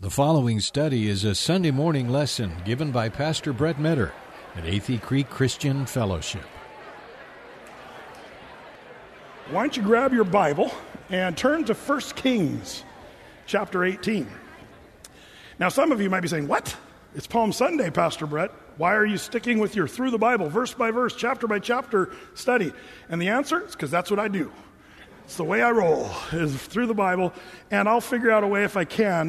The following study is a Sunday morning lesson given by Pastor Brett Metter at Athey Creek Christian Fellowship. Why don't you grab your Bible and turn to 1 Kings chapter 18. Now, some of you might be saying, what? It's Palm Sunday, Pastor Brett. Why are you sticking with your through the Bible, verse by verse, chapter by chapter study? And the answer is because that's what I do. It's the way I roll, is through the Bible, and I'll figure out a way if I can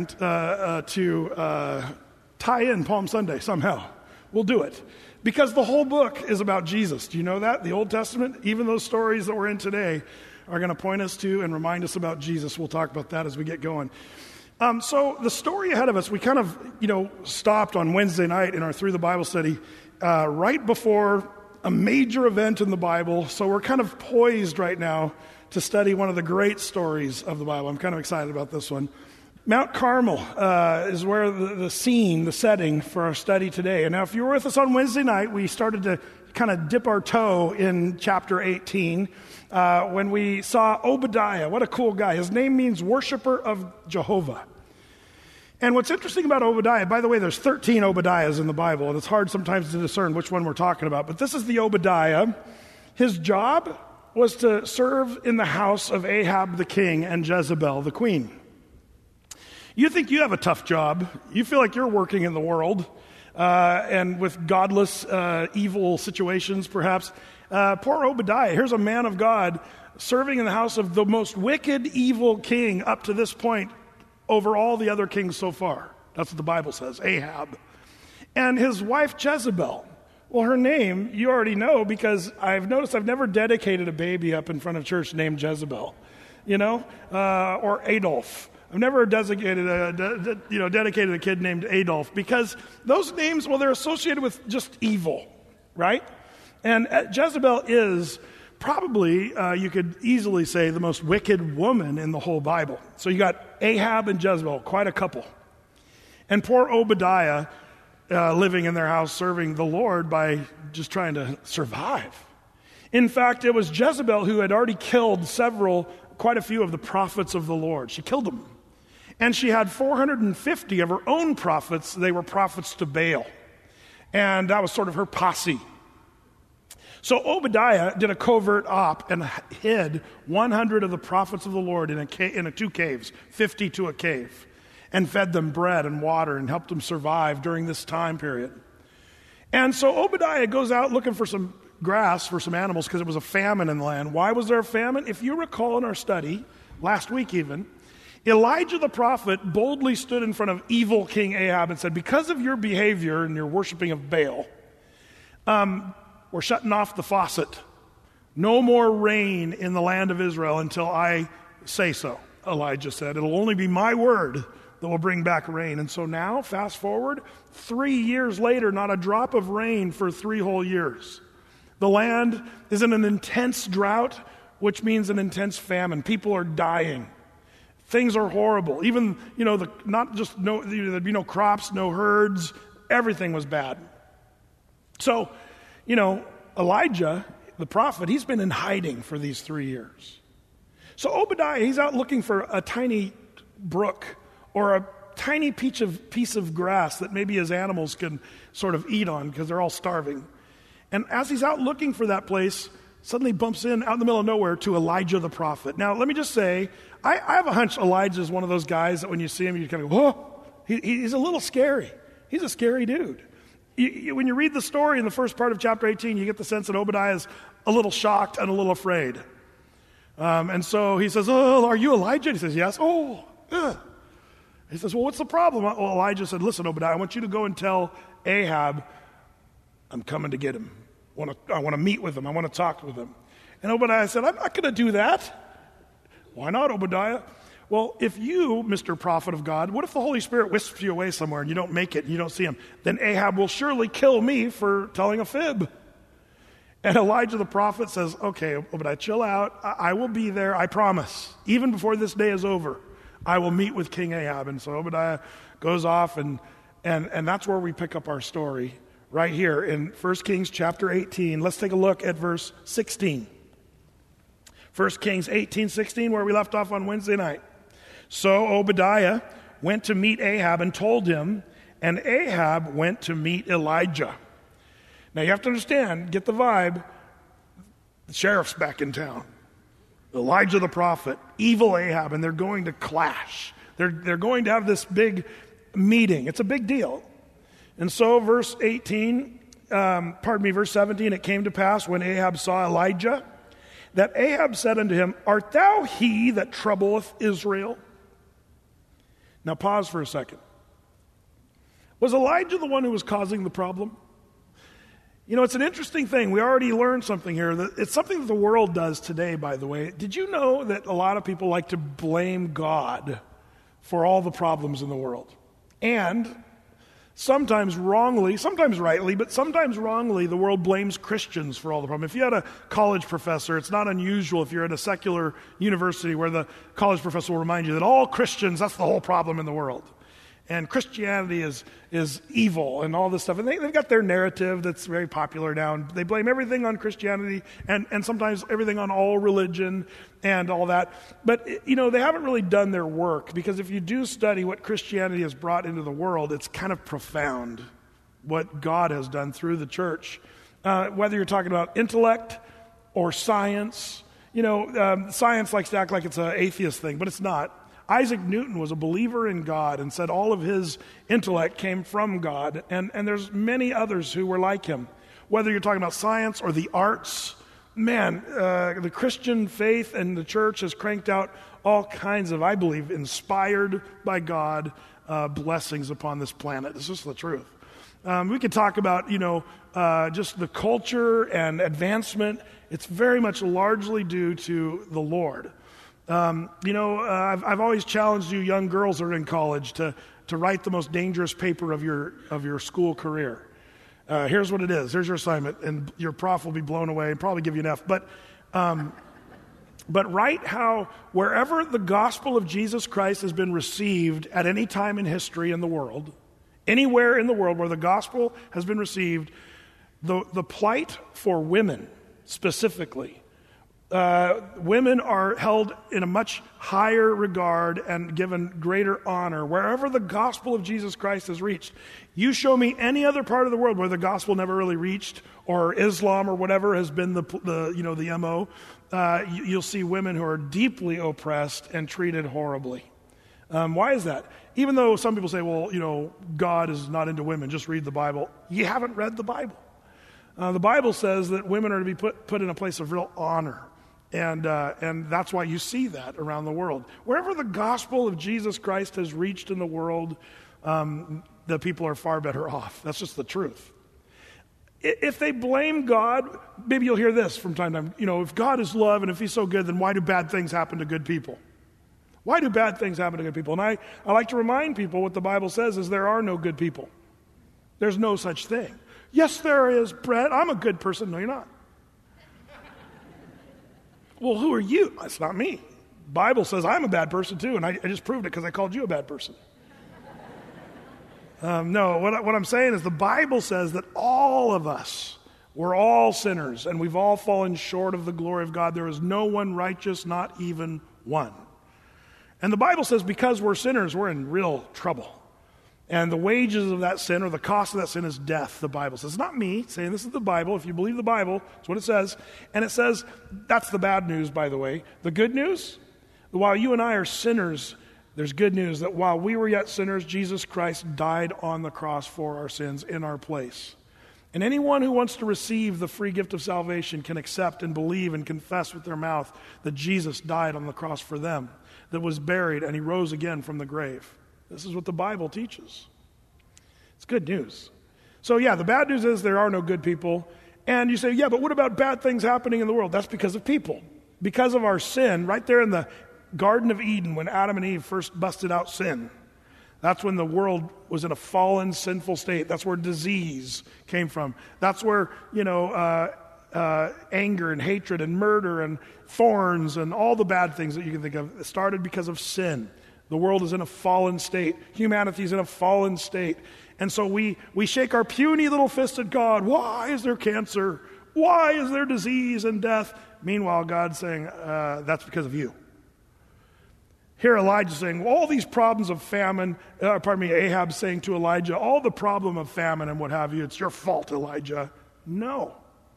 to tie in Palm Sunday somehow. We'll do it. Because the whole book is about Jesus. Do you know that? The Old Testament, even those stories that we're in today, are going to point us to and remind us about Jesus. We'll talk about that as we get going. So the story ahead of us, we kind of, stopped on Wednesday night in our Through the Bible study right before a major event in the Bible. So we're kind of poised right now to study one of the great stories of the Bible. I'm kind of excited about this one. Mount Carmel is where the scene, the setting for our study today. And now if you were with us on Wednesday night, we started to kind of dip our toe in chapter 18 when we saw Obadiah. What a cool guy. His name means worshiper of Jehovah. And what's interesting about Obadiah, by the way, there's 13 Obadiahs in the Bible, and it's hard sometimes to discern which one we're talking about. But this is the Obadiah. His job was to serve in the house of Ahab the king and Jezebel the queen. You think you have a tough job. You feel like you're working in the world and with godless, evil situations, perhaps. Poor Obadiah, here's a man of God serving in the house of the most wicked, evil king up to this point over all the other kings so far. That's what the Bible says, Ahab. And his wife Jezebel. Well, her name, you already know, because I've noticed I've never dedicated a baby up in front of church named Jezebel, or Adolf. I've never dedicated a kid named Adolf, because those names, well, they're associated with just evil, right? And Jezebel is probably, you could easily say, the most wicked woman in the whole Bible. So you got Ahab and Jezebel, quite a couple. And poor Obadiah, living in their house, serving the Lord by just trying to survive. In fact, it was Jezebel who had already killed quite a few of the prophets of the Lord. She killed them. And she had 450 of her own prophets. They were prophets to Baal. And that was sort of her posse. So Obadiah did a covert op and hid 100 of the prophets of the Lord in two caves, 50 to a cave, and fed them bread and water and helped them survive during this time period. And so Obadiah goes out looking for some grass for some animals because it was a famine in the land. Why was there a famine? If you recall in our study, last week even, Elijah the prophet boldly stood in front of evil King Ahab and said, because of your behavior and your worshiping of Baal, we're shutting off the faucet. No more rain in the land of Israel until I say so, Elijah said. It'll only be my word that will bring back rain. And so now, fast forward, 3 years later, not a drop of rain for 3 whole years. The land is in an intense drought, which means an intense famine. People are dying. Things are horrible. Even, there'd be no crops, no herds. Everything was bad. So, Elijah, the prophet, he's been in hiding for these 3 years. So Obadiah, he's out looking for a tiny brook or a tiny piece of grass that maybe his animals can sort of eat on because they're all starving. And as he's out looking for that place, suddenly bumps in out in the middle of nowhere to Elijah the prophet. Now, let me just say, I have a hunch Elijah is one of those guys that when you see him, you kind of go, whoa, he's a little scary. He's a scary dude. When you read the story in the first part of chapter 18, you get the sense that Obadiah is a little shocked and a little afraid. And so he says, oh, are you Elijah? He says, yes. Oh, ugh. He says, well, what's the problem? Well, Elijah said, listen, Obadiah, I want you to go and tell Ahab I'm coming to get him. I want to meet with him. I want to talk with him. And Obadiah said, I'm not going to do that. Why not, Obadiah? Well, if you, Mr. Prophet of God, what if the Holy Spirit whisks you away somewhere and you don't make it and you don't see him? Then Ahab will surely kill me for telling a fib. And Elijah the prophet says, okay, Obadiah, chill out. I will be there, I promise. Even before this day is over, I will meet with King Ahab. And so Obadiah goes off, and that's where we pick up our story, right here in 1 Kings chapter 18. Let's take a look at verse 16. 1 Kings 18:16, where we left off on Wednesday night. So Obadiah went to meet Ahab and told him, and Ahab went to meet Elijah. Now you have to understand, get the vibe, the sheriff's back in town. Elijah the prophet, evil Ahab, and they're going to clash. They're going to have this big meeting. It's a big deal. And so verse 17, it came to pass when Ahab saw Elijah, that Ahab said unto him, Art thou he that troubleth Israel? Now pause for a second. Was Elijah the one who was causing the problem? You know, it's an interesting thing. We already learned something here. It's something that the world does today, by the way. Did you know that a lot of people like to blame God for all the problems in the world? And sometimes wrongly, sometimes rightly, but sometimes wrongly, the world blames Christians for all the problems. If you had a college professor, it's not unusual if you're at a secular university where the college professor will remind you that all Christians, that's the whole problem in the world. And Christianity is evil and all this stuff. And they've got their narrative that's very popular now. And they blame everything on Christianity and sometimes everything on all religion and all that. But, you know, they haven't really done their work, because if you do study what Christianity has brought into the world, it's kind of profound what God has done through the church. Whether you're talking about intellect or science, you know, science likes to act like it's an atheist thing, but it's not. Isaac Newton was a believer in God and said all of his intellect came from God. And there's many others who were like him. Whether you're talking about science or the arts, man, the Christian faith and the church has cranked out all kinds of, I believe, inspired by God blessings upon this planet. This is the truth. We could talk about, you know, just the culture and advancement. It's very much largely due to the Lord. You know, I've always challenged you young girls that are in college to write the most dangerous paper of your school career. Here's what it is. Here's your assignment, and your prof will be blown away and probably give you an F. But write how wherever the gospel of Jesus Christ has been received at any time in history in the world, anywhere in the world where the gospel has been received, the plight for women specifically. Women are held in a much higher regard and given greater honor wherever the gospel of Jesus Christ has reached. You show me any other part of the world where the gospel never really reached, or Islam or whatever has been the MO. You'll see women who are deeply oppressed and treated horribly. Why is that? Even though some people say, well, you know, God is not into women, just read the Bible. You haven't read the Bible. The Bible says that women are to be put in a place of real honor. And that's why you see that around the world. Wherever the gospel of Jesus Christ has reached in the world, the people are far better off. That's just the truth. If they blame God, maybe you'll hear this from time to time. You know, if God is love and if he's so good, then why do bad things happen to good people? Why do bad things happen to good people? And I like to remind people what the Bible says is there are no good people. There's no such thing. Yes, there is, Brett. I'm a good person. No, you're not. Well, who are you? It's not me. The Bible says I'm a bad person too, and I just proved it because I called you a bad person. No, what I'm saying is the Bible says that all of us, we're all sinners, and we've all fallen short of the glory of God. There is no one righteous, not even one. And the Bible says because we're sinners, we're in real trouble. And the wages of that sin, or the cost of that sin, is death, the Bible says. It's not me saying this is the Bible. If you believe the Bible, that's what it says. And it says, that's the bad news, by the way. The good news, while you and I are sinners, there's good news that while we were yet sinners, Jesus Christ died on the cross for our sins in our place. And anyone who wants to receive the free gift of salvation can accept and believe and confess with their mouth that Jesus died on the cross for them, that was buried, and he rose again from the grave. This is what the Bible teaches. It's good news. So yeah, the bad news is there are no good people. And you say, yeah, but what about bad things happening in the world? That's because of people. Because of our sin, right there in the Garden of Eden, when Adam and Eve first busted out sin. That's when the world was in a fallen, sinful state. That's where disease came from. That's where, anger and hatred and murder and thorns and all the bad things that you can think of started because of sin. The world is in a fallen state. Humanity is in a fallen state. And so we shake our puny little fist at God. Why is there cancer? Why is there disease and death? Meanwhile, God's saying, that's because of you. Here Elijah saying, well, all these problems of famine, Ahab saying to Elijah, all the problem of famine and what have you, it's your fault, Elijah. No.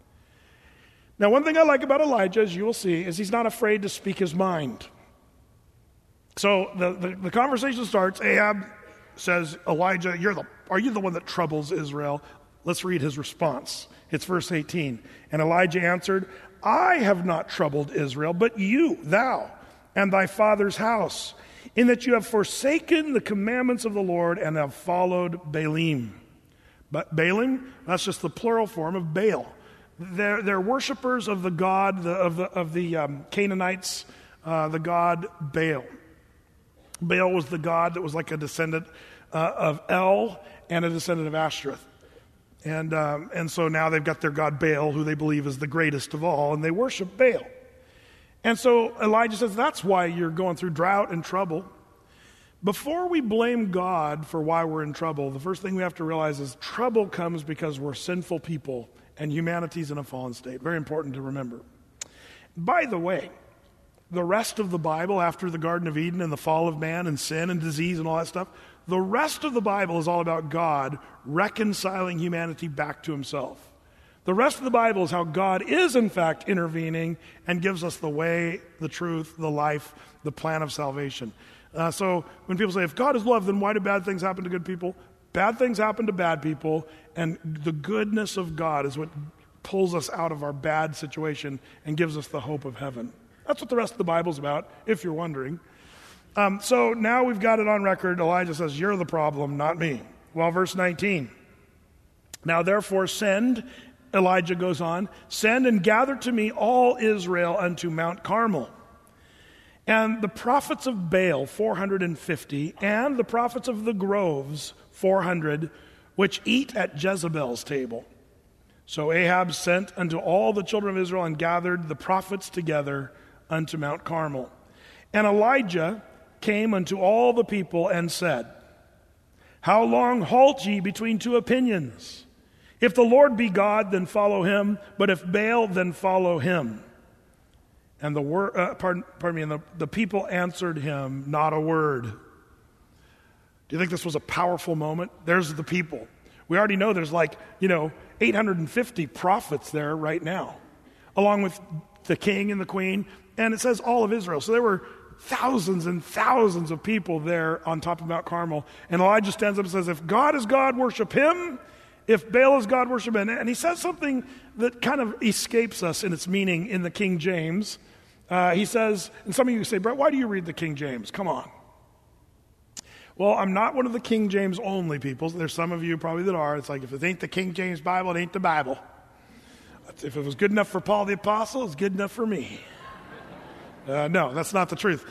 Now, one thing I like about Elijah, as you will see, is he's not afraid to speak his mind. So the conversation starts. Ahab says, Elijah, are you the one that troubles Israel? Let's read his response. It's verse 18. And Elijah answered, I have not troubled Israel, but you, thou, and thy father's house, in that you have forsaken the commandments of the Lord and have followed Baalim. But Baalim, that's just the plural form of Baal. They're worshipers of the god of the Canaanites, the god Baal. Baal was the god that was like a descendant of El and a descendant of Ashtoreth. And so now they've got their god Baal, who they believe is the greatest of all, and they worship Baal. And so Elijah says, that's why you're going through drought and trouble. Before we blame God for why we're in trouble, the first thing we have to realize is trouble comes because we're sinful people and humanity's in a fallen state. Very important to remember. By the way, the rest of the Bible, after the Garden of Eden and the fall of man and sin and disease and all that stuff, the rest of the Bible is all about God reconciling humanity back to himself. The rest of the Bible is how God is, in fact, intervening and gives us the way, the truth, the life, the plan of salvation. So when people say, if God is love, then why do bad things happen to good people? Bad things happen to bad people, and the goodness of God is what pulls us out of our bad situation and gives us the hope of heaven. That's what the rest of the Bible's about, if you're wondering. So now we've got it on record. Elijah says, you're the problem, not me. Well, verse 19. Now therefore send, Elijah goes on, send and gather to me all Israel unto Mount Carmel. And the prophets of Baal, 450, and the prophets of the groves, 400, which eat at Jezebel's table. So Ahab sent unto all the children of Israel and gathered the prophets together unto Mount Carmel. And Elijah came unto all the people and said, how long halt ye between two opinions? If the Lord be God, then follow him, but if Baal, then follow him. And the people answered him not a word. Do you think this was a powerful moment? There's the people. We already know there's 850 prophets there right now, along with the king and the queen, and it says all of Israel. So there were thousands and thousands of people there on top of Mount Carmel. And Elijah stands up and says, if God is God, worship him. If Baal is God, worship him. And he says something that kind of escapes us in its meaning in the King James. He says, and some of you say, Brett, why do you read the King James? Come on. Well, I'm not one of the King James only people. There's some of you probably that are. It's like, if it ain't the King James Bible, it ain't the Bible. If it was good enough for Paul the Apostle, it's good enough for me. No, that's not the truth.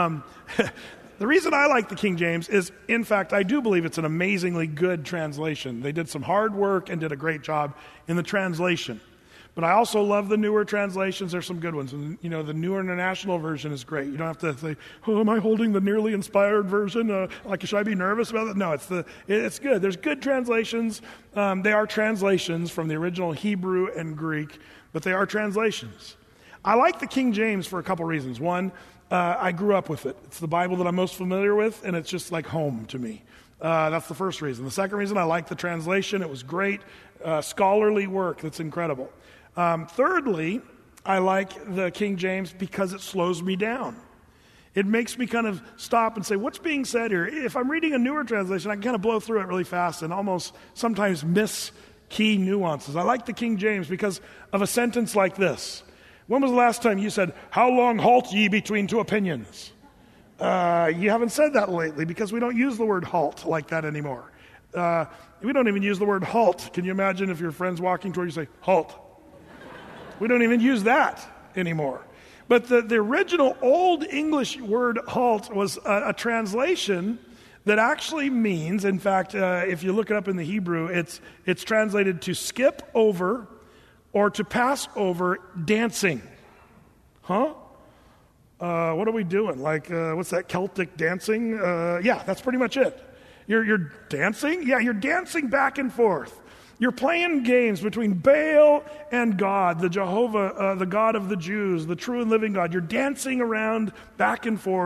The reason I like the King James is, in fact, I do believe it's an amazingly good translation. They did some hard work and did a great job in the translation. But I also love the newer translations. There's some good ones. And, the Newer International Version is great. You don't have to say, oh, am I holding the nearly inspired version? Should I be nervous about it? No, it's good. There's good translations. They are translations from the original Hebrew and Greek, but they are translations. I like the King James for a couple reasons. One, I grew up with it. It's the Bible that I'm most familiar with, and it's just like home to me. That's the first reason. The second reason, I like the translation. It was great. Scholarly work that's incredible. Thirdly, I like the King James because it slows me down. It makes me kind of stop and say, what's being said here? If I'm reading a newer translation, I can kind of blow through it really fast and almost sometimes miss key nuances. I like the King James because of a sentence like this. When was the last time you said, how long halt ye between two opinions? You haven't said that lately because we don't use the word halt like that anymore. We don't even use the word halt. Can you imagine if your friend's walking toward you, say, halt? We don't even use that anymore. But the original Old English word halt was a translation that actually means, in fact, if you look it up in the Hebrew, it's translated to skip over or to pass over dancing. Huh? What are we doing? What's that, Celtic dancing? Yeah, that's pretty much it. You're dancing? Yeah, you're dancing back and forth. You're playing games between Baal and God, the Jehovah, the God of the Jews, the true and living God. You're dancing around back and forth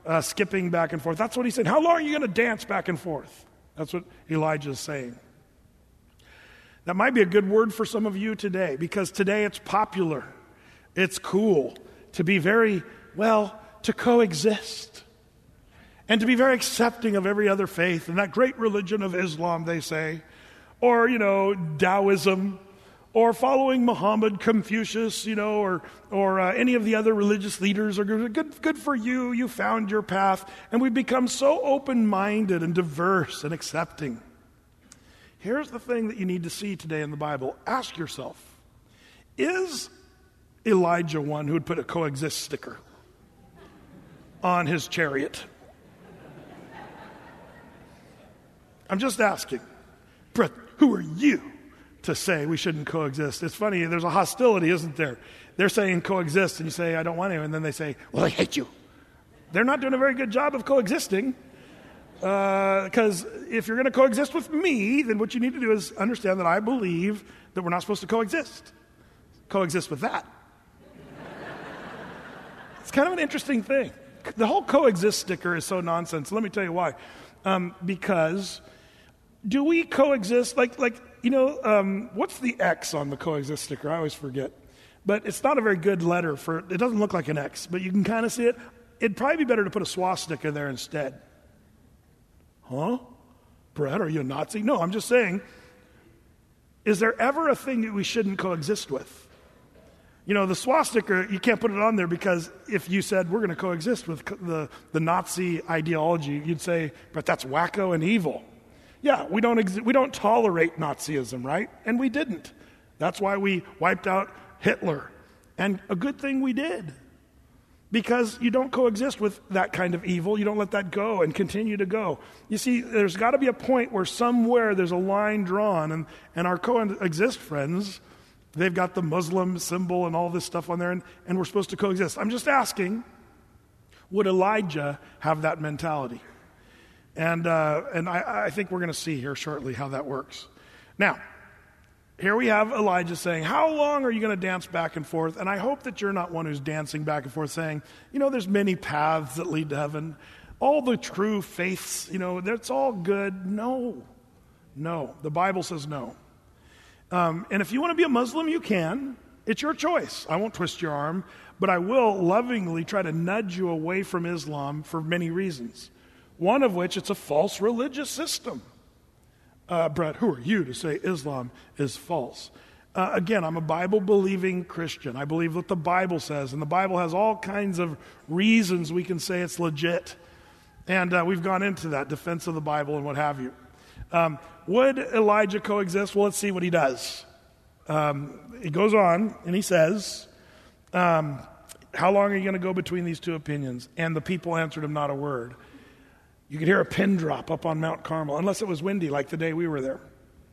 skipping back and forth. That's what he's saying. How long are you going to dance back and forth? That's what Elijah is saying. That might be a good word for some of you today, because today it's popular. It's cool to be to coexist and to be very accepting of every other faith and that great religion of Islam, they say, or, Taoism, or following Muhammad, Confucius, or any of the other religious leaders are good for you. You found your path. And we've become so open-minded and diverse and accepting. Here's the thing that you need to see today in the Bible. Ask yourself, is Elijah one who would put a coexist sticker on his chariot? I'm just asking. Brett, who are you to say we shouldn't coexist? It's funny, there's a hostility, isn't there? They're saying coexist, and you say, I don't want to, and then they say, well, I hate you. They're not doing a very good job of coexisting, because if you're going to coexist with me, then what you need to do is understand that I believe that we're not supposed to coexist. Coexist with that. It's kind of an interesting thing. The whole coexist sticker is so nonsense. Let me tell you why. Because do we coexist? What's the X on the coexist sticker? I always forget. But it's not a very good letter it doesn't look like an X, but you can kind of see it. It'd probably be better to put a swastika there instead. Huh? Brett, are you a Nazi? No, I'm just saying, is there ever a thing that we shouldn't coexist with? The swastika, you can't put it on there because if you said we're going to coexist with the Nazi ideology, you'd say, but that's wacko and evil. Yeah, we don't tolerate Nazism, right? And we didn't. That's why we wiped out Hitler. And a good thing we did. Because you don't coexist with that kind of evil. You don't let that go and continue to go. You see, there's got to be a point where somewhere there's a line drawn, and our coexist friends, they've got the Muslim symbol and all this stuff on there, and we're supposed to coexist. I'm just asking, would Elijah have that mentality? And I think we're going to see here shortly how that works. Now, here we have Elijah saying, how long are you going to dance back and forth? And I hope that you're not one who's dancing back and forth saying, there's many paths that lead to heaven. All the true faiths, that's all good. No. The Bible says no. And if you want to be a Muslim, you can. It's your choice. I won't twist your arm, but I will lovingly try to nudge you away from Islam for many reasons. One of which, it's a false religious system. Brett, who are you to say Islam is false? Again, I'm a Bible-believing Christian. I believe what the Bible says, and the Bible has all kinds of reasons we can say it's legit. And we've gone into that, defense of the Bible and what have you. Would Elijah coexist? Well, let's see what he does. He goes on, and he says, how long are you going to go between these two opinions? And the people answered him not a word. You could hear a pin drop up on Mount Carmel, unless it was windy like the day we were there.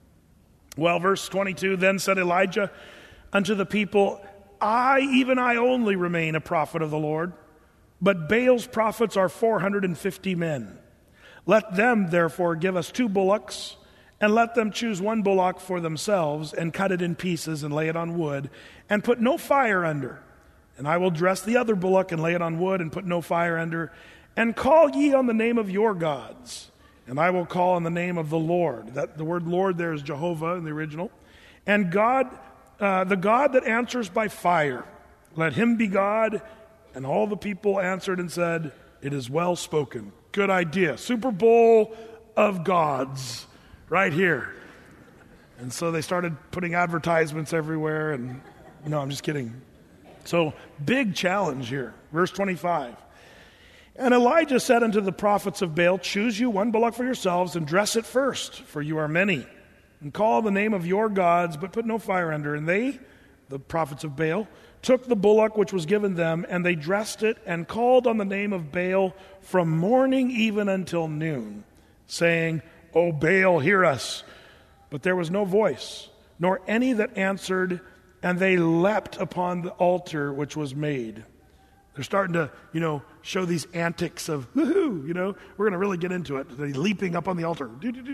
Well, verse 22, then said Elijah unto the people, even I only remain a prophet of the Lord, but Baal's prophets are 450 men. Let them therefore give us 2 bullocks, and let them choose 1 bullock for themselves, and cut it in pieces, and lay it on wood, and put no fire under. And I will dress the other bullock, and lay it on wood, and put no fire under. And call ye on the name of your gods, and I will call on the name of the Lord. The word Lord there is Jehovah in the original. And God, the God that answers by fire, let him be God. And all the people answered and said, it is well spoken. Good idea. Super Bowl of gods right here. And so they started putting advertisements everywhere. And no, I'm just kidding. So big challenge here. Verse 25. And Elijah said unto the prophets of Baal, choose you 1 bullock for yourselves, and dress it first, for you are many. And call the name of your gods, but put no fire under. And they, the prophets of Baal, took the bullock which was given them, and they dressed it, and called on the name of Baal from morning even until noon, saying, O Baal, hear us. But there was no voice, nor any that answered, and they leapt upon the altar which was made. They're starting to, show these antics of, woohoo, we're going to really get into it. They're leaping up on the altar,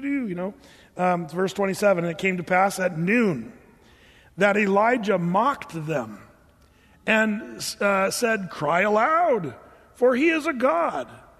verse 27, and it came to pass at noon that Elijah mocked them and said, cry aloud, for he is a god.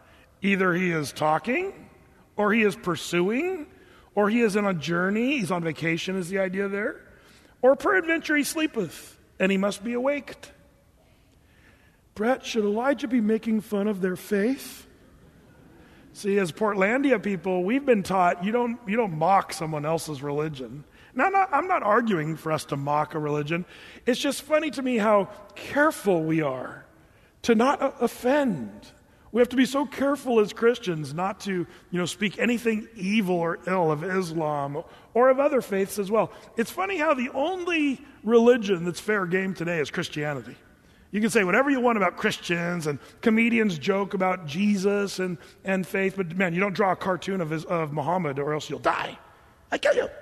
Either he is talking, or he is pursuing, or he is on a journey, he's on vacation is the idea there, or peradventure he sleepeth, and he must be awaked. Brett, should Elijah be making fun of their faith? See, as Portlandia people, we've been taught you don't mock someone else's religion. Now, I'm not arguing for us to mock a religion. It's just funny to me how careful we are to not offend. We have to be so careful as Christians not to, speak anything evil or ill of Islam or of other faiths as well. It's funny how the only religion that's fair game today is Christianity. You can say whatever you want about Christians, and comedians joke about Jesus and faith, but man, you don't draw a cartoon of Muhammad or else you'll die. I kill you.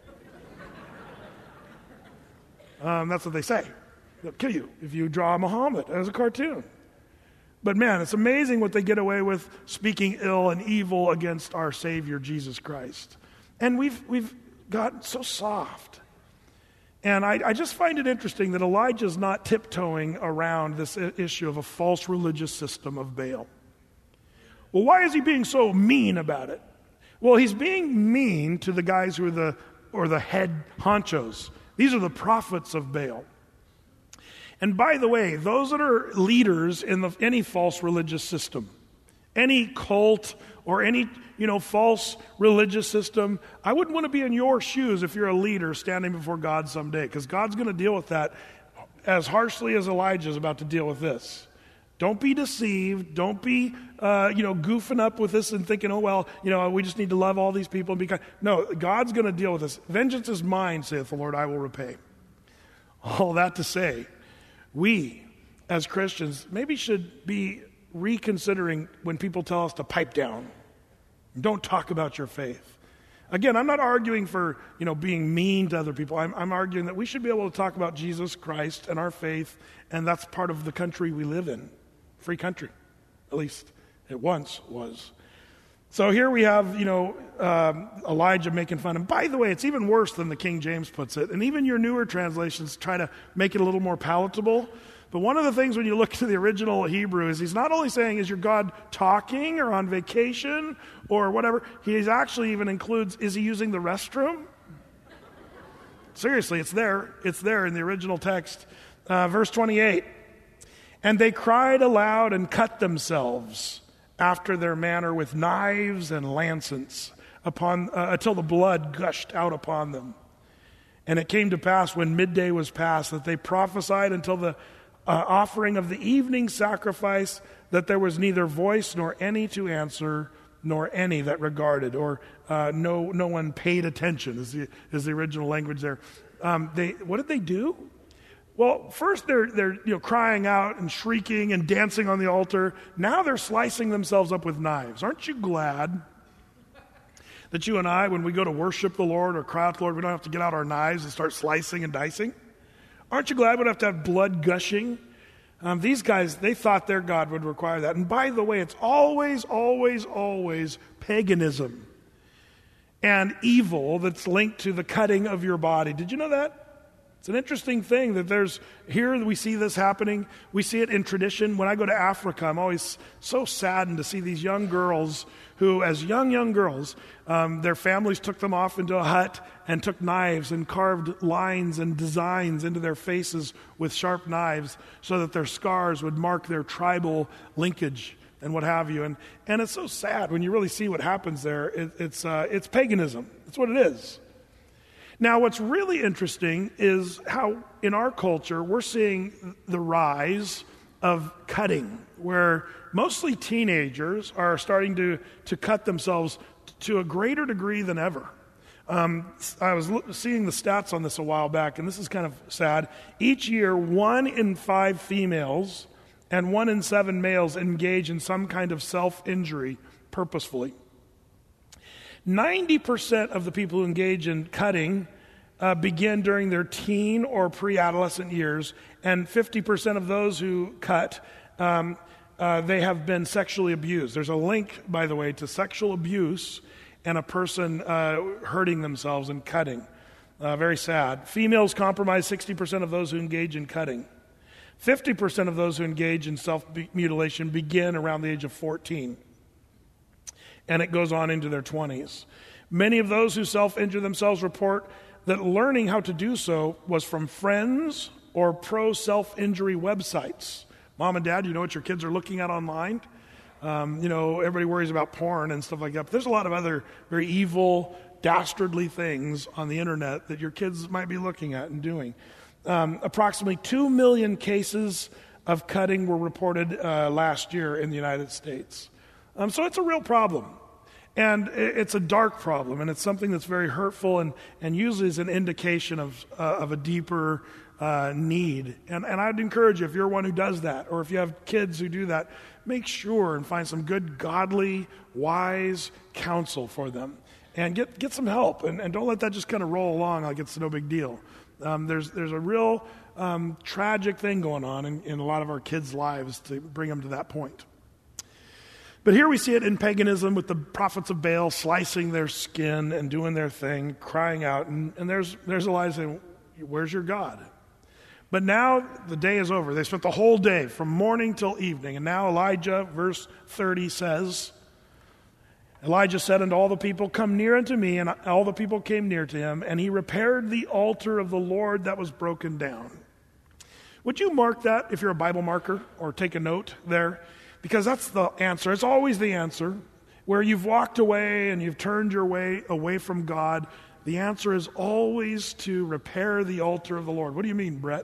That's what they say. They'll kill you if you draw Muhammad as a cartoon. But man, it's amazing what they get away with speaking ill and evil against our Savior, Jesus Christ. And we've gotten so soft. And I just find it interesting that Elijah's not tiptoeing around this issue of a false religious system of Baal. Well, why is he being so mean about it? Well, he's being mean to the guys who are the head honchos. These are the prophets of Baal. And by the way, those that are leaders in any false religious system, any cult or any false religious system, I wouldn't want to be in your shoes if you're a leader standing before God someday, because God's going to deal with that as harshly as Elijah is about to deal with this. Don't be deceived. Don't be goofing up with this and thinking, we just need to love all these people and be kind. No, God's going to deal with this. Vengeance is mine, saith the Lord, I will repay. All that to say, we as Christians maybe should be reconsidering when people tell us to pipe down. Don't talk about your faith. Again, I'm not arguing for, being mean to other people. I'm arguing that we should be able to talk about Jesus Christ and our faith, and that's part of the country we live in. Free country, at least it once was. So here we have, Elijah making fun. And by the way, it's even worse than the King James puts it. And even your newer translations try to make it a little more palatable. But one of the things when you look to the original Hebrew is he's not only saying, is your God talking or on vacation or whatever? He actually even includes, is he using the restroom? Seriously, it's there. It's there in the original text. Verse 28. And they cried aloud and cut themselves after their manner with knives and lancets until the blood gushed out upon them. And it came to pass when midday was past that they prophesied until the offering of the evening sacrifice, that there was neither voice nor any to answer, nor any that regarded, or no one paid attention, is the original language there. What did they do? Well, first they're crying out and shrieking and dancing on the altar. Now they're slicing themselves up with knives. Aren't you glad that you and I, when we go to worship the Lord or cry out to the Lord, we don't have to get out our knives and start slicing and dicing? Aren't you glad we don't have to have blood gushing? These guys, they thought their God would require that. And by the way, it's always, always, always paganism and evil that's linked to the cutting of your body. Did you know that? It's an interesting thing that here we see this happening. We see it in tradition. When I go to Africa, I'm always so saddened to see these young girls who, as young girls, their families took them off into a hut and took knives and carved lines and designs into their faces with sharp knives so that their scars would mark their tribal linkage and what have you. And it's so sad when you really see what happens there. It's paganism. That's what it is. Now, what's really interesting is how in our culture we're seeing the rise of cutting, where mostly teenagers are starting to cut themselves to a greater degree than ever. I was seeing the stats on this a while back, and this is kind of sad. Each year, 1 in 5 females and 1 in 7 males engage in some kind of self-injury purposefully. 90% of the people who engage in cutting begin during their teen or pre-adolescent years, and 50% of those who cut, they have been sexually abused. There's a link, by the way, to sexual abuse and a person hurting themselves and cutting. Very sad. Females comprise 60% of those who engage in cutting. 50% of those who engage in self-mutilation begin around the age of 14. and it goes on into their 20s. Many of those who self-injure themselves report that learning how to do so was from friends or pro-self-injury websites. Mom and Dad, you know what your kids are looking at online? Everybody worries about porn and stuff like that. But there's a lot of other very evil, dastardly things on the internet that your kids might be looking at and doing. Approximately 2 million cases of cutting were reported last year in the United States. So it's a real problem. And it's a dark problem, and it's something that's very hurtful and usually is an indication of a deeper need. And I'd encourage you, if you're one who does that, or if you have kids who do that, make sure and find some good, godly, wise counsel for them. And get some help, and don't let that just kind of roll along like it's no big deal. There's a real tragic thing going on in a lot of our kids' lives to bring them to that point. But here we see it in paganism with the prophets of Baal slicing their skin and doing their thing, crying out. And there's Elijah saying, where's your God? But now the day is over. They spent the whole day from morning till evening. And now Elijah, verse 30 says, Elijah said unto all the people, come near unto me. And all the people came near to him. And he repaired the altar of the Lord that was broken down. Would you mark that if you're a Bible marker, or take a note there? Because that's the answer. It's always the answer. Where you've walked away and you've turned your way away from God, the answer is always to repair the altar of the Lord. What do you mean, Brett?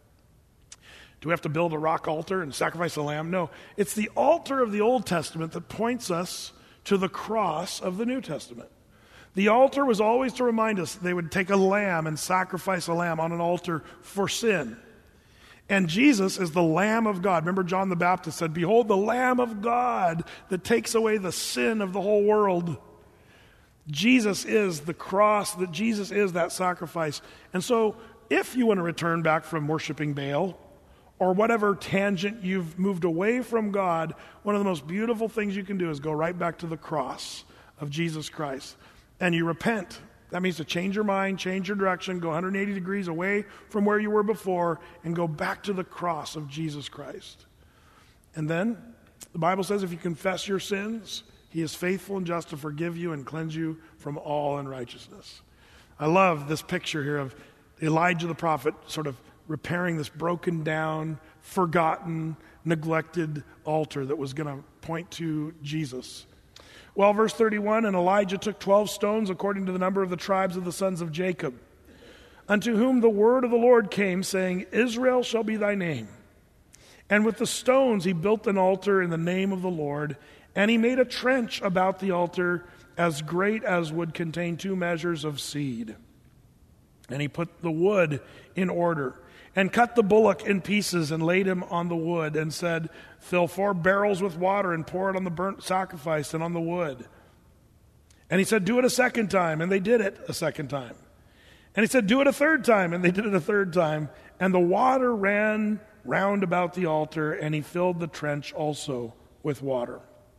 Do we have to build a rock altar and sacrifice a lamb? No. It's the altar of the Old Testament that points us to the cross of the New Testament. The altar was always to remind us they would take a lamb and sacrifice a lamb on an altar for sin. And Jesus is the Lamb of God. Remember John the Baptist said, behold, the Lamb of God that takes away the sin of the whole world. Jesus is the cross, that Jesus is that sacrifice. And so if you want to return back from worshiping Baal, or whatever tangent you've moved away from God, one of the most beautiful things you can do is go right back to the cross of Jesus Christ. And you repent. That means to change your mind, change your direction, go 180 degrees away from where you were before, and go back to the cross of Jesus Christ. And then, the Bible says if you confess your sins, he is faithful and just to forgive you and cleanse you from all unrighteousness. I love this picture here of Elijah the prophet sort of repairing this broken down, forgotten, neglected altar that was going to point to Jesus. Well, verse 31, and Elijah took 12 stones according to the number of the tribes of the sons of Jacob, unto whom the word of the Lord came, saying, Israel shall be thy name. And with the stones he built an altar in the name of the Lord, and he made a trench about the altar as great as would contain 2 measures of seed. And he put the wood in order, and cut the bullock in pieces, and laid him on the wood, and said, fill 4 barrels with water, and pour it on the burnt sacrifice and on the wood. And he said, do it a second time, and they did it a second time. And he said, do it a third time, and they did it a third time. And the water ran round about the altar, and he filled the trench also with water.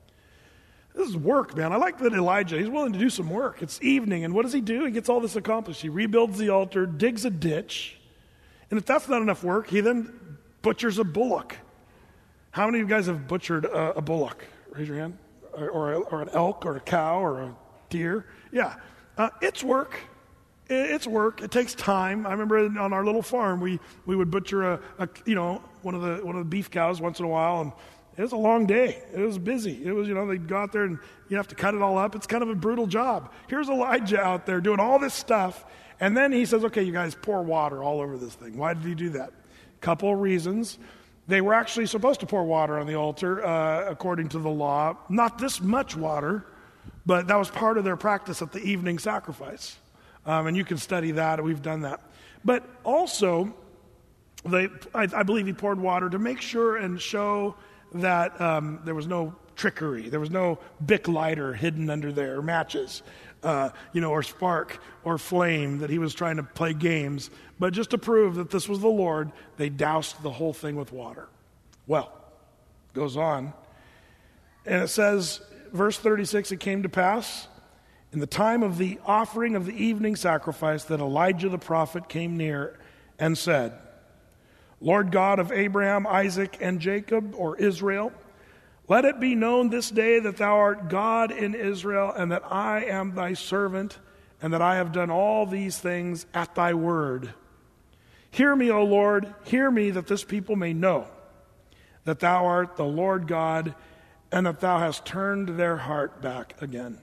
This is work, man. I like that Elijah, he's willing to do some work. It's evening, and what does he do? He gets all this accomplished. He rebuilds the altar, digs a ditch, and if that's not enough work, he then butchers a bullock. How many of you guys have butchered a bullock? Raise your hand. Or an elk, or a cow, or a deer. Yeah. It's work. It's work. It takes time. I remember on our little farm, we would butcher one of the beef cows once in a while, and it was a long day. It was busy. It was, they'd go out there and you have to cut it all up. It's kind of a brutal job. Here's Elijah out there doing all this stuff. And then he says, okay, you guys pour water all over this thing. Why did he do that? Couple of reasons. They were actually supposed to pour water on the altar according to the law. Not this much water, but that was part of their practice at the evening sacrifice. And you can study that. We've done that. But also, I believe he poured water to make sure and show that there was no trickery. There was no Bic lighter hidden under there, or matches, or spark or flame that he was trying to play games. But just to prove that this was the Lord, they doused the whole thing with water. Well, goes on. And it says, verse 36, it came to pass in the time of the offering of the evening sacrifice that Elijah the prophet came near and said, Lord God of Abraham, Isaac, and Jacob, or Israel, Let it be known this day that thou art God in Israel, and that I am thy servant, and that I have done all these things at thy word. Hear me, O Lord, hear me, that this people may know that thou art the Lord God, and that thou hast turned their heart back again.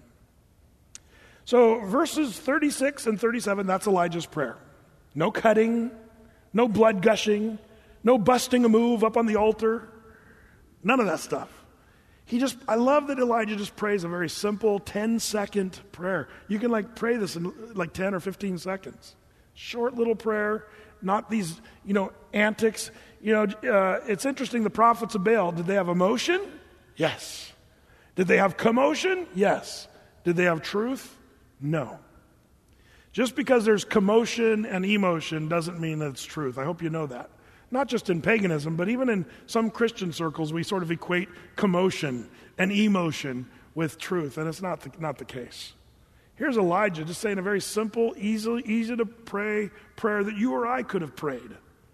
So verses 36 and 37, that's Elijah's prayer. No cutting, no blood gushing, no busting a move up on the altar, none of that stuff. I love that Elijah just prays a very simple 10-second prayer. You can pray this in 10 or 15 seconds. Short little prayer, not these, antics. It's interesting, the prophets of Baal, did they have emotion? Yes. Did they have commotion? Yes. Did they have truth? No. Just because there's commotion and emotion doesn't mean that it's truth. I hope you know that. Not just in paganism, but even in some Christian circles, we sort of equate commotion and emotion with truth, and it's not the case. Here's Elijah just saying a very simple, easy to pray prayer that you or I could have prayed.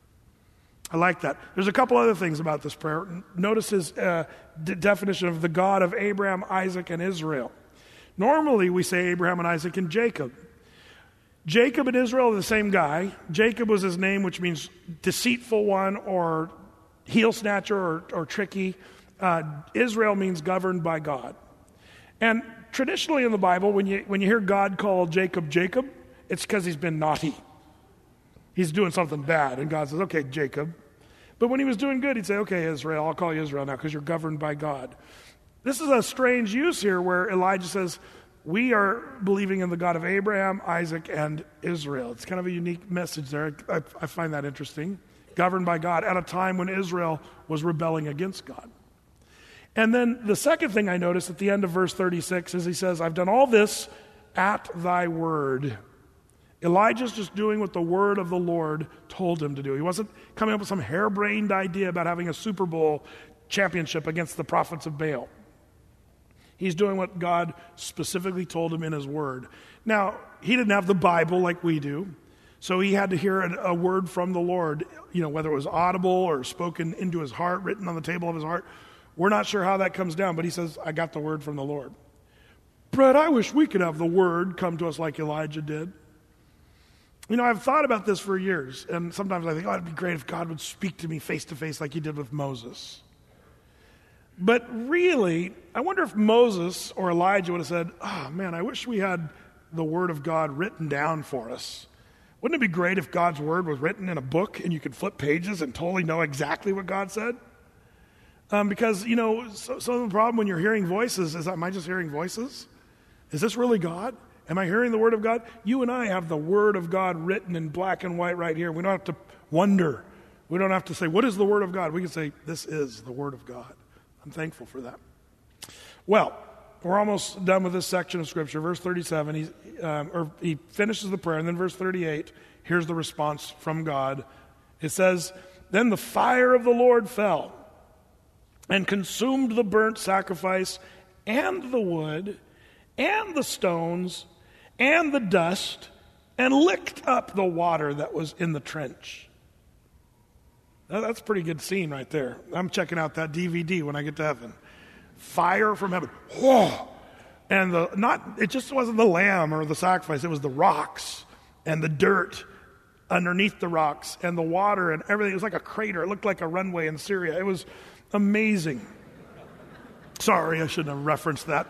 I like that. There's a couple other things about this prayer. Notice his definition of the God of Abraham, Isaac, and Israel. Normally, we say Abraham and Isaac and Jacob. Jacob and Israel are the same guy. Jacob was his name, which means deceitful one or heel snatcher or tricky. Israel means governed by God. And traditionally in the Bible, when you hear God call Jacob, Jacob, it's because he's been naughty. He's doing something bad, and God says, okay, Jacob. But when he was doing good, he'd say, okay, Israel, I'll call you Israel now because you're governed by God. This is a strange use here where Elijah says, we are believing in the God of Abraham, Isaac, and Israel. It's kind of a unique message there. I find that interesting. Governed by God at a time when Israel was rebelling against God. And then the second thing I notice at the end of verse 36 is he says, I've done all this at thy word. Elijah's just doing what the word of the Lord told him to do. He wasn't coming up with some harebrained idea about having a Super Bowl championship against the prophets of Baal. He's doing what God specifically told him in his word. Now, he didn't have the Bible like we do, so he had to hear a word from the Lord, whether it was audible or spoken into his heart, written on the table of his heart. We're not sure how that comes down, but he says, I got the word from the Lord. Brett, I wish we could have the word come to us like Elijah did. I've thought about this for years, and sometimes I think, it'd be great if God would speak to me face to face like he did with Moses. But really, I wonder if Moses or Elijah would have said, I wish we had the word of God written down for us. Wouldn't it be great if God's word was written in a book and you could flip pages and totally know exactly what God said? Because, some of the problem when you're hearing voices is, am I just hearing voices? Is this really God? Am I hearing the word of God? You and I have the word of God written in black and white right here. We don't have to wonder. We don't have to say, what is the word of God? We can say, this is the word of God. I'm thankful for that. Well, we're almost done with this section of Scripture. Verse 37, he finishes the prayer, and then verse 38, here's the response from God. It says, then the fire of the Lord fell and consumed the burnt sacrifice and the wood and the stones and the dust and licked up the water that was in the trench. Now, that's a pretty good scene right there. I'm checking out that DVD when I get to heaven. Fire from heaven. Whoa! And it just wasn't the lamb or the sacrifice, it was the rocks and the dirt underneath the rocks and the water and everything. It was like a crater. It looked like a runway in Syria. It was amazing. Sorry, I shouldn't have referenced that.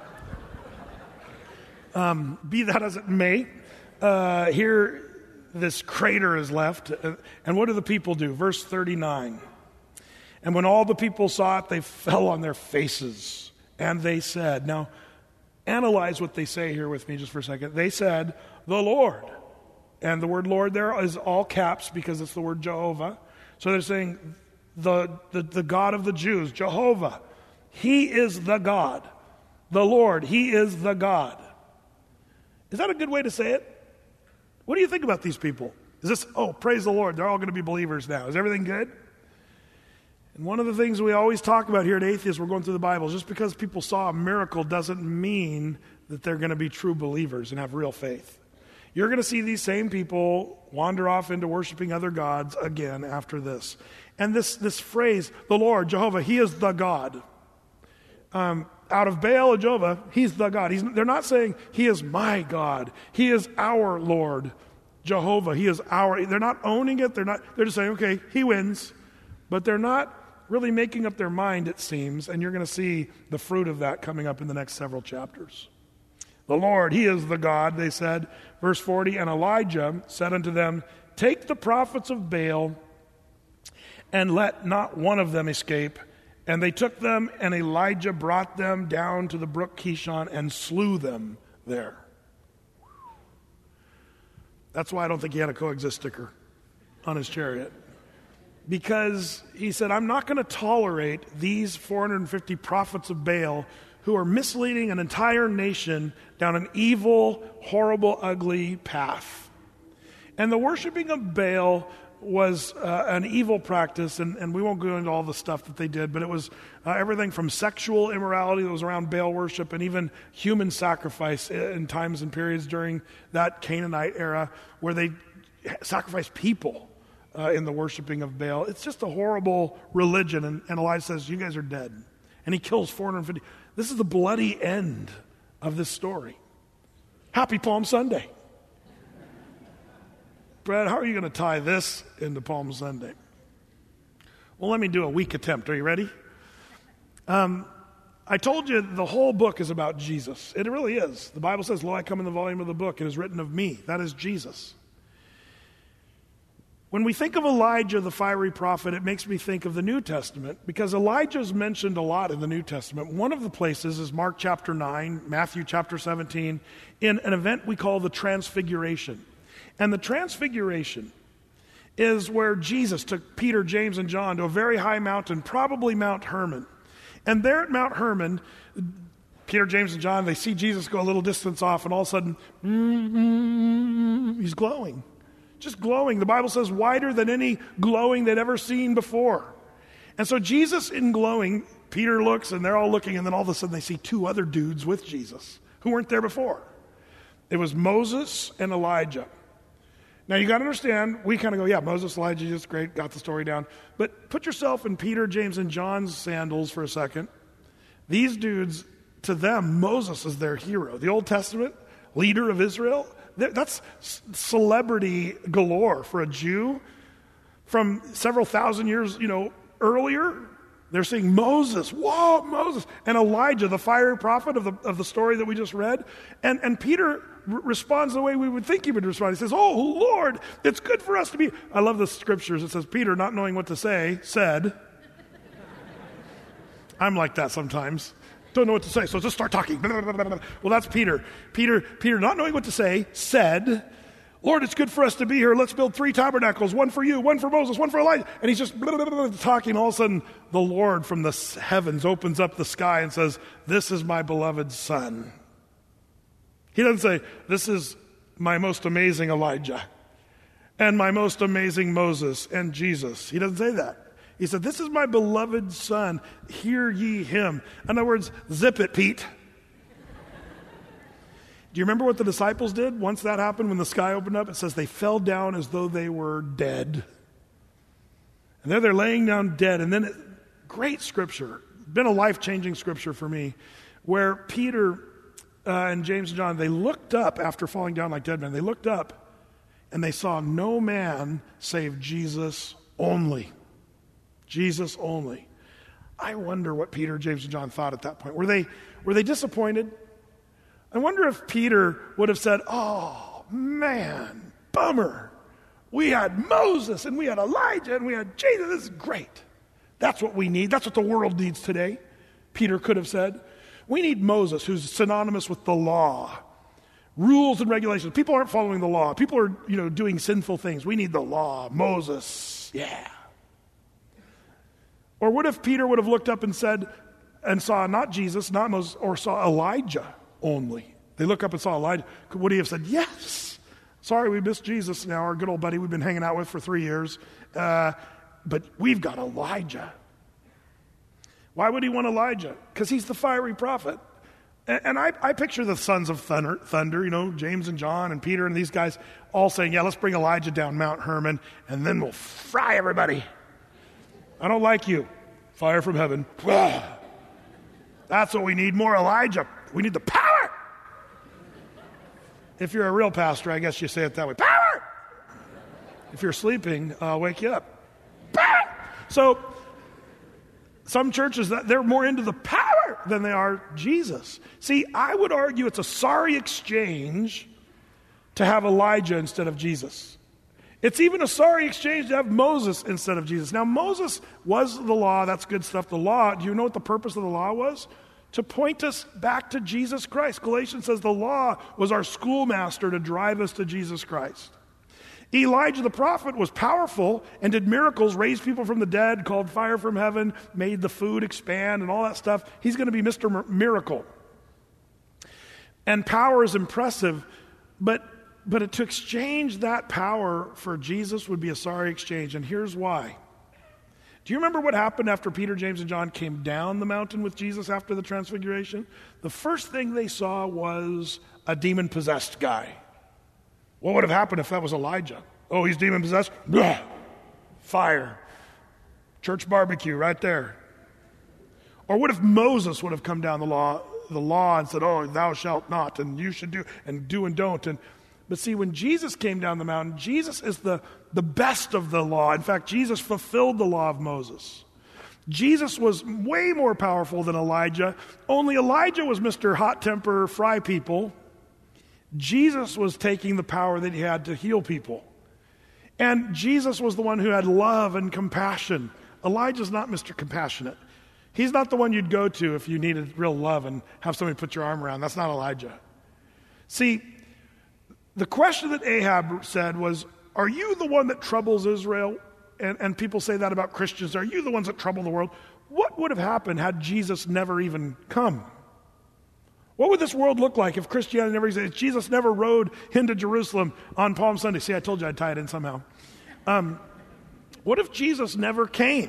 Be that as it may, here this crater is left. And what do the people do? Verse 39. And when all the people saw it, they fell on their faces. And they said, now analyze what they say here with me just for a second. They said, the Lord. And the word Lord there is all caps because it's the word Jehovah. So they're saying the God of the Jews, Jehovah. He is the God. The Lord, he is the God. Is that a good way to say it? What do you think about these people? Is this, praise the Lord, they're all going to be believers now. Is everything good? And one of the things we always talk about here at Atheist, we're going through the Bible, just because people saw a miracle doesn't mean that they're going to be true believers and have real faith. You're going to see these same people wander off into worshiping other gods again after this. And this phrase, the Lord, Jehovah, he is the God. out of Baal or Jehovah, he's the God. They're not saying he is my God. He is our Lord, Jehovah. He is our. They're not owning it. They're just saying, okay, he wins. But they're not really making up their mind, it seems. And you're going to see the fruit of that coming up in the next several chapters. The Lord, he is the God, they said. Verse 40, and Elijah said unto them, take the prophets of Baal and let not one of them escape. And they took them, and Elijah brought them down to the brook Kishon and slew them there. That's why I don't think he had a coexist sticker on his chariot. Because he said, I'm not going to tolerate these 450 prophets of Baal who are misleading an entire nation down an evil, horrible, ugly path. And the worshiping of Baal was an evil practice, and we won't go into all the stuff that they did, but it was everything from sexual immorality that was around Baal worship and even human sacrifice in times and periods during that Canaanite era where they sacrificed people in the worshiping of Baal. It's just a horrible religion, and Elijah says, you guys are dead. And he kills 450. This is the bloody end of this story. Happy Palm Sunday. Brad, how are you going to tie this into Palm Sunday? Well, let me do a weak attempt. Are you ready? I told you the whole book is about Jesus. It really is. The Bible says, lo, I come in the volume of the book. It is written of me. That is Jesus. When we think of Elijah, the fiery prophet, it makes me think of the New Testament because Elijah is mentioned a lot in the New Testament. One of the places is Mark chapter 9, Matthew chapter 17, in an event we call the Transfiguration. And the Transfiguration is where Jesus took Peter, James, and John to a very high mountain, probably Mount Hermon. And there at Mount Hermon, Peter, James, and John, they see Jesus go a little distance off, and all of a sudden, he's glowing. Just glowing. The Bible says wider than any glowing they'd ever seen before. And so Jesus in glowing, Peter looks, and they're all looking, and then all of a sudden they see two other dudes with Jesus who weren't there before. It was Moses and Elijah. Now, you got to understand, we kind of go, yeah, Moses, Elijah, just great, got the story down. But put yourself in Peter, James, and John's sandals for a second. These dudes, to them, Moses is their hero. The Old Testament leader of Israel, that's celebrity galore for a Jew. From several thousand years, earlier, they're seeing Moses, whoa, Moses, and Elijah, the fiery prophet of the story that we just read. And Peter responds the way we would think he would respond. He says, oh, Lord, it's good for us to be. I love the scriptures. It says, Peter, not knowing what to say, said. I'm like that sometimes. Don't know what to say, so just start talking. Well, that's Peter. Peter, not knowing what to say, said, Lord, it's good for us to be here. Let's build 3 tabernacles, one for you, one for Moses, one for Elijah. And he's just talking. All of a sudden, the Lord from the heavens opens up the sky and says, this is my beloved son. He doesn't say, this is my most amazing Elijah and my most amazing Moses and Jesus. He doesn't say that. He said, this is my beloved son. Hear ye him. In other words, zip it, Pete. Do you remember what the disciples did once that happened, when the sky opened up? It says they fell down as though they were dead. And there they're laying down dead. And then, great scripture, been a life-changing scripture for me, where Peter and James and John, they looked up after falling down like dead men. They looked up and they saw no man save Jesus only. Jesus only. I wonder what Peter, James, and John thought at that point. Were they disappointed? I wonder if Peter would have said, oh, man, bummer. We had Moses and we had Elijah and we had Jesus. This is great. That's what we need. That's what the world needs today. Peter could have said. We need Moses, who's synonymous with the law. Rules and regulations. People aren't following the law. People are, doing sinful things. We need the law. Moses. Yeah. Or what if Peter would have looked up and said, and saw not Jesus, not Moses, or saw Elijah only? They look up and saw Elijah. Would he have said, yes? Sorry, we missed Jesus now, our good old buddy we've been hanging out with for 3 years. But we've got Elijah. Why would he want Elijah? Because he's the fiery prophet. And I picture the sons of thunder, James and John and Peter and these guys all saying, yeah, let's bring Elijah down Mount Hermon and then we'll fry everybody. I don't like you. Fire from heaven. That's what we need, more Elijah. We need the power. If you're a real pastor, I guess you say it that way. Power! If you're sleeping, I'll wake you up. Power! So, some churches, they're more into the power than they are Jesus. See, I would argue it's a sorry exchange to have Elijah instead of Jesus. It's even a sorry exchange to have Moses instead of Jesus. Now, Moses was the law. That's good stuff. The law, do you know what the purpose of the law was? To point us back to Jesus Christ. Galatians says the law was our schoolmaster to drive us to Jesus Christ. Elijah the prophet was powerful and did miracles, raised people from the dead, called fire from heaven, made the food expand and all that stuff. He's going to be Mr. Miracle. And power is impressive, but to exchange that power for Jesus would be a sorry exchange, and here's why. Do you remember what happened after Peter, James, and John came down the mountain with Jesus after the transfiguration? The first thing they saw was a demon-possessed guy. What would have happened if that was Elijah? Oh, he's demon-possessed? Blah! Fire. Church barbecue right there. Or what if Moses would have come down the law and said, oh, thou shalt not, and you should do, and do and don't. But see, when Jesus came down the mountain, Jesus is the best of the law. In fact, Jesus fulfilled the law of Moses. Jesus was way more powerful than Elijah. Only Elijah was Mr. Hot Temper, fry people. Jesus was taking the power that he had to heal people. And Jesus was the one who had love and compassion. Elijah's not Mr. Compassionate. He's not the one you'd go to if you needed real love and have somebody put your arm around. That's not Elijah. See, the question that Ahab said was, are you the one that troubles Israel? And people say that about Christians. Are you the ones that trouble the world? What would have happened had Jesus never even come? What would this world look like if Christianity never existed? If Jesus never rode into Jerusalem on Palm Sunday? See, I told you I'd tie it in somehow. What if Jesus never came?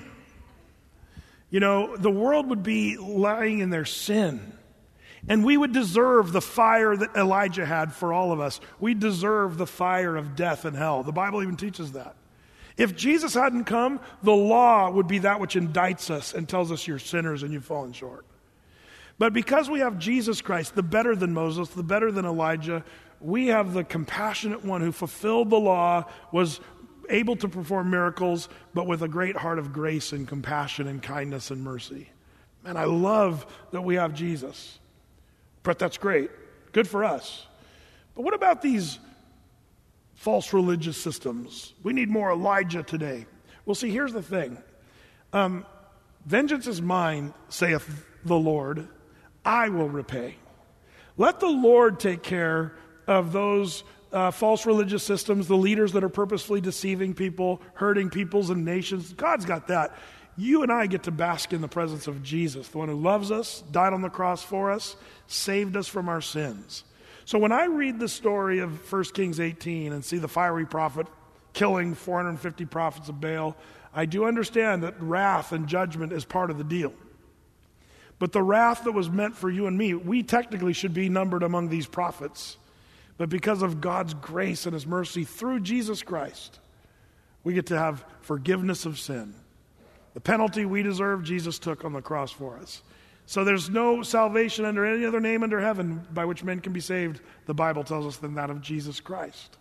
You know, the world would be lying in their sin. And we would deserve the fire that Elijah had for all of us. We deserve the fire of death and hell. The Bible even teaches that. If Jesus hadn't come, the law would be that which indicts us and tells us you're sinners and you've fallen short. But because we have Jesus Christ, the better than Moses, the better than Elijah, we have the compassionate one who fulfilled the law, was able to perform miracles, but with a great heart of grace and compassion and kindness and mercy. Man, I love that we have Jesus. But that's great. Good for us. But what about these false religious systems? We need more Elijah today. Well, see, here's the thing. Vengeance is mine, saith the Lord. I will repay. Let the Lord take care of those false religious systems, the leaders that are purposefully deceiving people, hurting peoples and nations. God's got that. You and I get to bask in the presence of Jesus, the one who loves us, died on the cross for us, saved us from our sins. So when I read the story of 1 Kings 18 and see the fiery prophet killing 450 prophets of Baal, I do understand that wrath and judgment is part of the deal. But the wrath that was meant for you and me, we technically should be numbered among these prophets. But because of God's grace and his mercy through Jesus Christ, we get to have forgiveness of sin. The penalty we deserve, Jesus took on the cross for us. So there's no salvation under any other name under heaven by which men can be saved, the Bible tells us, than that of Jesus Christ.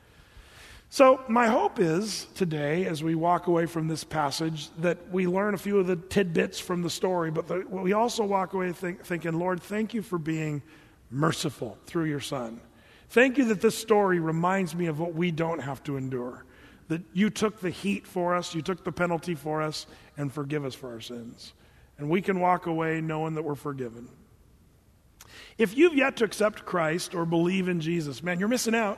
So my hope is today, as we walk away from this passage, that we learn a few of the tidbits from the story, but we also walk away thinking, Lord, thank you for being merciful through your Son. Thank you that this story reminds me of what we don't have to endure. That you took the heat for us, you took the penalty for us, and forgive us for our sins. And we can walk away knowing that we're forgiven. If you've yet to accept Christ or believe in Jesus, man, you're missing out.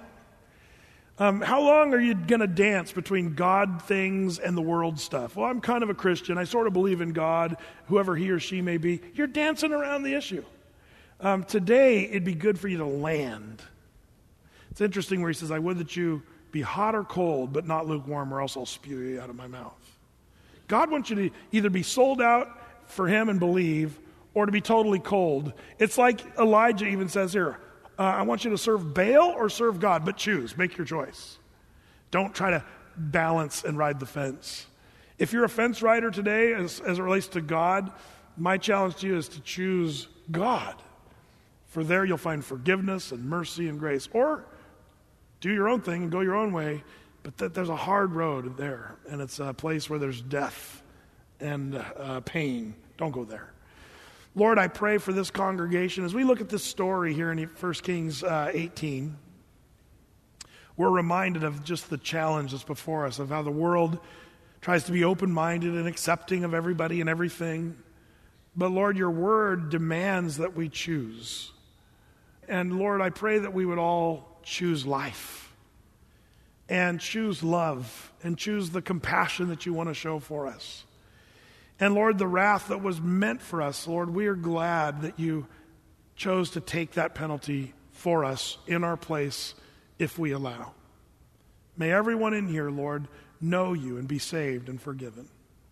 How long are you going to dance between God things and the world stuff? Well, I'm kind of a Christian. I sort of believe in God, whoever he or she may be. You're dancing around the issue. Today, it'd be good for you to land. It's interesting where he says, I would that you be hot or cold, but not lukewarm, or else I'll spew you out of my mouth. God wants you to either be sold out for him and believe, or to be totally cold. It's like Elijah even says here, I want you to serve Baal or serve God, but choose. Make your choice. Don't try to balance and ride the fence. If you're a fence rider today, as it relates to God, my challenge to you is to choose God. For there you'll find forgiveness and mercy and grace. Or do your own thing and go your own way, but there's a hard road there, and it's a place where there's death and pain. Don't go there. Lord, I pray for this congregation. As we look at this story here in 1 Kings 18, we're reminded of just the challenge that's before us, of how the world tries to be open-minded and accepting of everybody and everything. But Lord, your word demands that we choose. And Lord, I pray that we would all choose life and choose love and choose the compassion that you want to show for us. And Lord, the wrath that was meant for us, Lord, we are glad that you chose to take that penalty for us in our place if we allow. May everyone in here, Lord, know you and be saved and forgiven.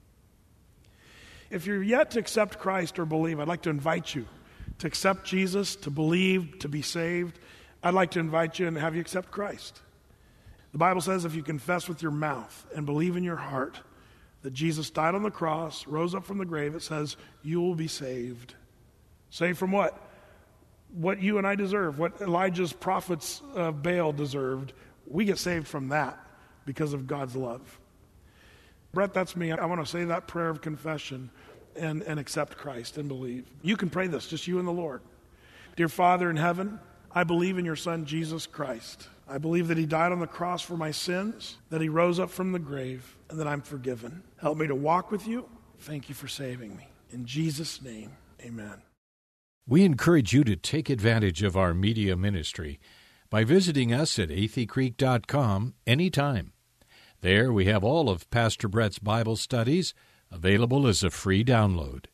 If you're yet to accept Christ or believe, I'd like to invite you to accept Jesus, to believe, to be saved. I'd like to invite you and have you accept Christ. The Bible says if you confess with your mouth and believe in your heart that Jesus died on the cross, rose up from the grave, it says you will be saved. Saved from what? What you and I deserve, what Elijah's prophets of Baal deserved. We get saved from that because of God's love. Brett, that's me. I want to say that prayer of confession and accept Christ and believe. You can pray this, just you and the Lord. Dear Father in heaven, I believe in your Son, Jesus Christ. I believe that he died on the cross for my sins, that he rose up from the grave, and that I'm forgiven. Help me to walk with you. Thank you for saving me. In Jesus' name, amen. We encourage you to take advantage of our media ministry by visiting us at atheycreek.com anytime. There we have all of Pastor Brett's Bible studies available as a free download.